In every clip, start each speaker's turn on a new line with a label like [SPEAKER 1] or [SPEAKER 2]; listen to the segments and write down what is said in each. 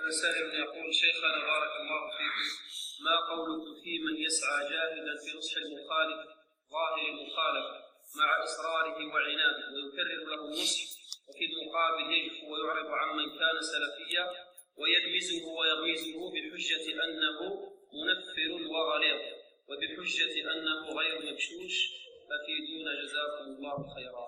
[SPEAKER 1] سائل يقول: شيخنا بارك الله فيكم، ما قولك في من يسعى جاهدا في نصح المخالف ظاهر المخالفة مع إصراره وعناده ويكرر له النصح، وفي المقابل يجف ويعرض عمن كان سلفيا ويلمزه ويغمزه بحجة أنه منفر وغليظ وبحجة أنه غير مبشوش؟ أفيدونا جزاكم الله خيرا.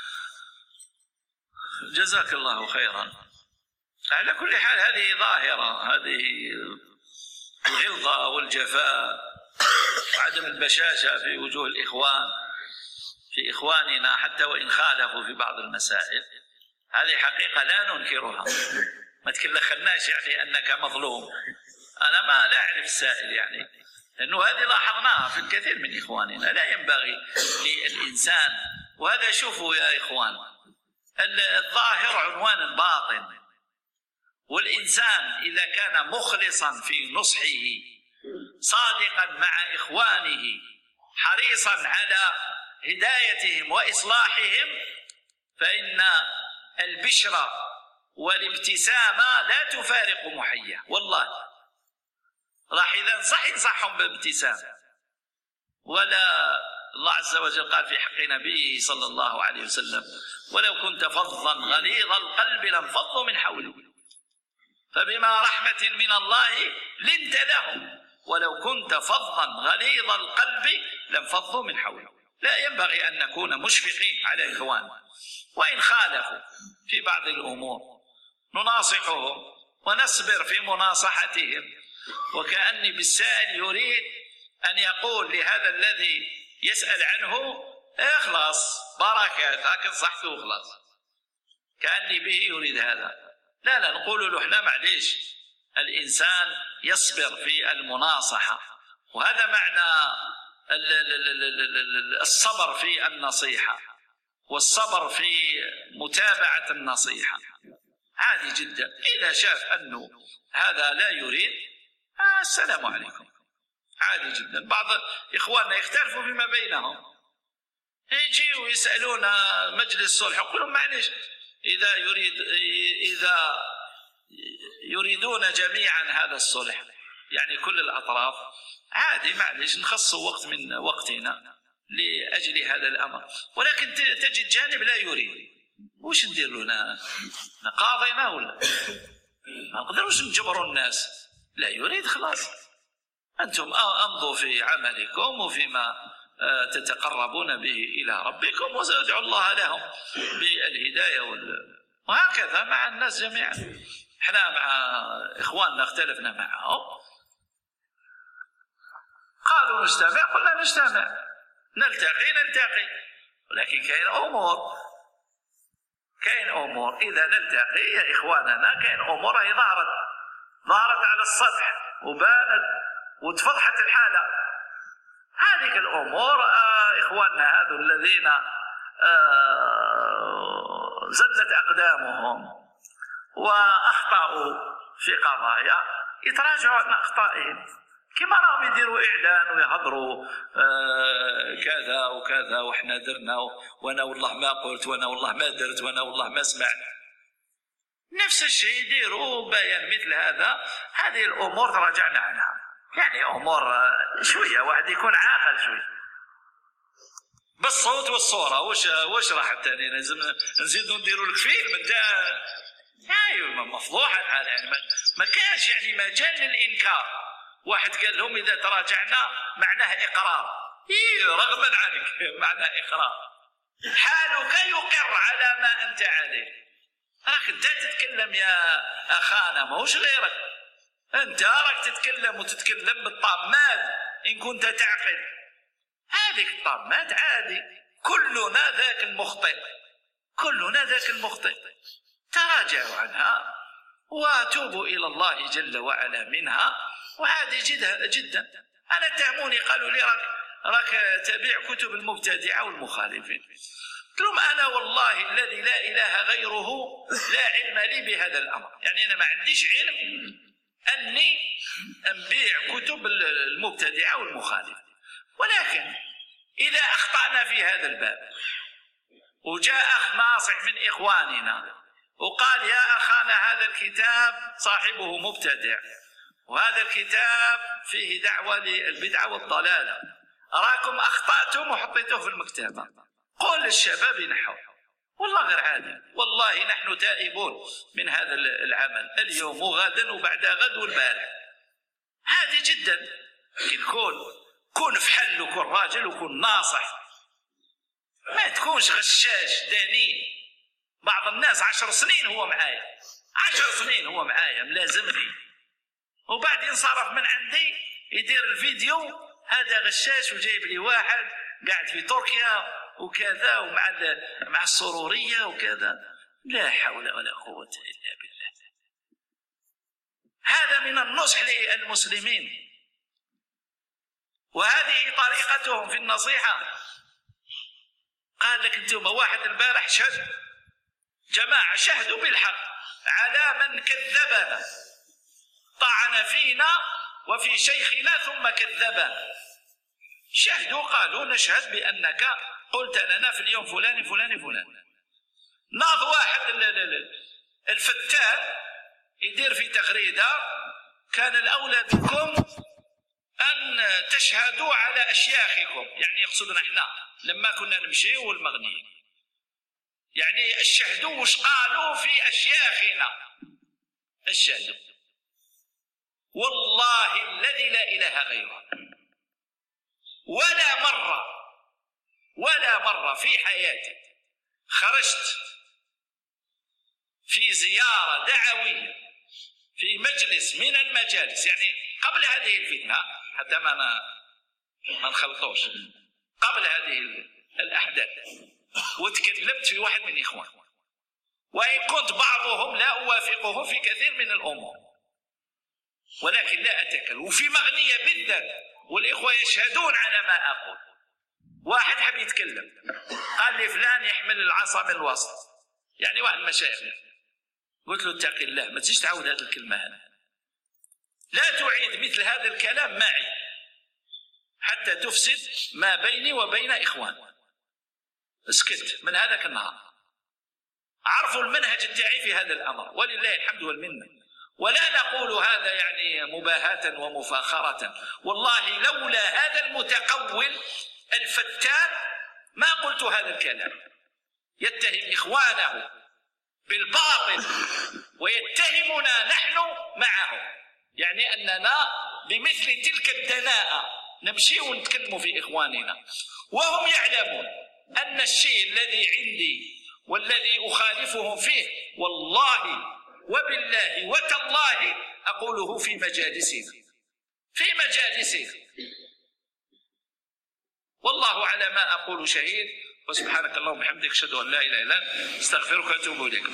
[SPEAKER 2] جزاك الله خيرا. على كل حال هذه ظاهرة، هذه الغلظة والجفاء وعدم البشاشة في وجوه الإخوان، في إخواننا حتى وإن خالفوا في بعض المسائل، هذه حقيقة لا ننكرها. ما تكلخناش يعني أنك مظلوم، أنا ما لا أعرف السائل يعني، لأنه هذه لاحظناها في الكثير من إخواننا. لا ينبغي للإنسان، وهذا شوفوا يا إخوان، الظاهر عنوان الباطن، والإنسان إذا كان مخلصا في نصحه صادقا مع إخوانه حريصا على هدايتهم وإصلاحهم، فإن البشرى والابتسامة لا تفارق محياه. والله راح إذا ينصحهم بابتسامة. ولا الله عز وجل قال في حق نبيه صلى الله عليه وسلم: ولو كنت فظا غليظ القلب لانفضوا من حولك فبما رحمة من الله لنت لهم ولو كنت فظا غليظ القلب لانفضوا من حولك. لا ينبغي أن نكون مشفقين على إخواننا، وإن خالفوا في بعض الأمور نناصحهم ونصبر في مناصحتهم، وكأني بالسائل يريد أن يقول لهذا الذي يسأل عنه: اخلص بركات، هكذا صحته وخلاص، كأني به يريد هذا. لا نقول له احنا معليش، الإنسان يصبر في المناصحة، وهذا معنى الصبر في النصيحة والصبر في متابعة النصيحة. عادي جدا، إذا شاف أنه هذا لا يريد السلام عليكم، عادي جدا. بعض إخواننا يختلفوا فيما بينهم، يجيوا يسألون مجلس صلح، يقول لهم معليش، إذا يريدون جميعا هذا الصلح، يعني كل الأطراف، عادي معليش نخصوا وقت من وقتنا لأجل هذا الأمر. ولكن تجد جانب لا يريد، وش ندير له؟ نقاضينا ولا ما نقدروش نجبروا الناس؟ لا يريد خلاص، أنتم أمضوا في عملكم وفيما تتقربون به إلى ربكم، وسأدعو الله لهم بالهداية وهكذا مع الناس جميعا. احنا مع إخواننا اختلفنا معهم، قالوا نجتمع، قلنا نجتمع، نلتقي، ولكن كاين أمور إذا نلتقي يا إخواننا، كاين أمور هي ظهرت على السطح وبانت وتفضحت الحالة. هذه الأمور إخواننا هذو الذين زلت أقدامهم وأخطأوا في قضايا يتراجعوا عن أخطائهم، كما راهم يديروا إعلان ويهضروا كذا وكذا وإحنا درنا وأنا والله ما قلت وأنا والله ما درت وأنا والله ما سمعت. نفس الشيء يديروا بيان مثل هذا. هذه الأمور تراجعنا عنها، يعني أمور شوية واحد يكون عاقل شوية. بالصوت والصورة وش راح الثاني لازم نزيدوا نديروا لك فيلم انت؟ ايوه مفضوحة الحال، يعني ما كانش يعني مجال للإنكار. واحد قال لهم إذا تراجعنا معناه إقرار، رغما عنك معناه إقرار، حالك يقر على ما أنت عليه. راك انت تتكلم يا أخانا، ما هوش غيرك، انت راك تتكلم وتتكلم بالطامات إن كنت تعقل. هذه الطامات عادي، كلنا ذاك المخطئ، تراجعوا عنها وتوبوا إلى الله جل وعلا منها، وعادي جدا. أنا اتهموني قالوا لي راك تبيع كتب المبتدعة والمخالفين. قلت لهم أنا والله الذي لا إله غيره لا علم لي بهذا الأمر، يعني أنا ما عنديش علم أني أبيع كتب المبتدعة والمخالفين. ولكن إذا أخطأنا في هذا الباب وجاء أخ ناصح من إخواننا وقال يا أخانا هذا الكتاب صاحبه مبتدع، وهذا الكتاب فيه دعوة للبدعة والضلالة، أراكم أخطأتم وحطيتوه في المكتبة. قل للشباب نحو، والله غير عادي، والله نحن تائبون من هذا العمل اليوم وغدا وبعد غد والبارح، عادي جدا. لكن كون فحل وكون راجل وكون ناصح، ما تكونش غشاش دانين. بعض الناس 10 سنين هو معايا، 10 سنين هو معايا ملازمني، وبعدين صرف من عندي يدير الفيديو هذا غشاش وجايب لي واحد قاعد في تركيا وكذا ومع السرورية وكذا. لا حول ولا قوة إلا بالله. هذا من النصح للمسلمين، وهذه طريقتهم في النصيحة. قال لك انتم واحد البارح شهد، جماعة شهدوا بالحق على من كذبنا، طعن فينا وفي شيخنا ثم كذبنا، شهدوا قالوا نشهد بأنك قلت لنا في اليوم فلان فلان فلان. ناض واحد الفتان يدير في تغريدة كان الأولى بكم أن تشهدوا على أشياخكم، يعني يقصدنا احنا لما كنا نمشي والمغنيين، يعني الشهدوا وش قالوا في أشياخنا الشهدوا. والله الذي لا إله غيره ولا مرة في حياتي خرجت في زيارة دعوية في مجلس من المجالس، يعني قبل هذه الفتنة حتى ما نخلطوش، قبل هذه الأحداث، وتكلمت في واحد من إخوان، وإن كنت بعضهم لا أوافقه في كثير من الأمور، ولكن لا أتكلم. وفي مغنية بالذات والإخوة يشهدون على ما أقول. واحد حب يتكلم قال لي فلان يحمل العصا من الوسط، يعني واحد المشايخ. قلت له اتق الله ما تجيش تعود هذه الكلمة هنا، لا تعيد مثل هذا الكلام معي حتى تفسد ما بيني وبين إخوان. اسكت من هذاك النهار، عرفوا المنهج التاعي في هذا الأمر ولله الحمد والمنة. ولا نقول هذا يعني مباهاة ومفاخرة، والله لولا هذا المتقول الفتان ما قلت هذا الكلام. يتهم إخوانه بالباطل ويتهمنا نحن معه، يعني أننا بمثل تلك الدناءة نمشي ونتكلم في إخواننا، وهم يعلمون أن الشيء الذي عندي والذي أخالفهم فيه والله وبالله وتالله أقوله في مجالسنا والله على ما أقول شهيد. وسبحانك اللهم وبحمدك أشهد أن لا إله إلا أنت أستغفرك وأتوب إليك.